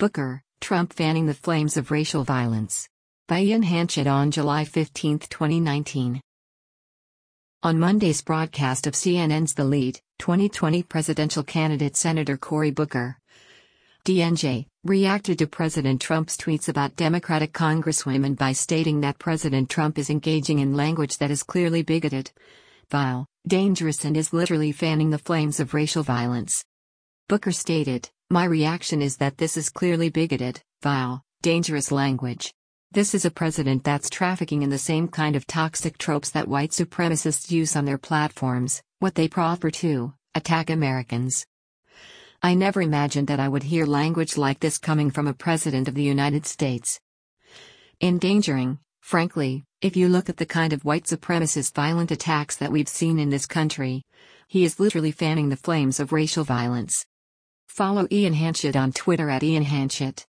Booker, Trump fanning the flames of racial violence. By Ian Hanchett on July 15, 2019. On Monday's broadcast of CNN's The Lead, 2020 presidential candidate Senator Cory Booker, DNJ, reacted to President Trump's tweets about Democratic congresswomen by stating that President Trump is engaging in language that is clearly bigoted, vile, dangerous, and is literally fanning the flames of racial violence. Booker stated, "My reaction is that this is clearly bigoted, vile, dangerous language. This is a president that's trafficking in the same kind of toxic tropes that white supremacists use on their platforms, what they proffer to attack Americans. I never imagined that I would hear language like this coming from a president of the United States. Endangering, frankly, if you look at the kind of white supremacist violent attacks that we've seen in this country. He is literally fanning the flames of racial violence." Follow Ian Hanchett on Twitter @IanHanchett.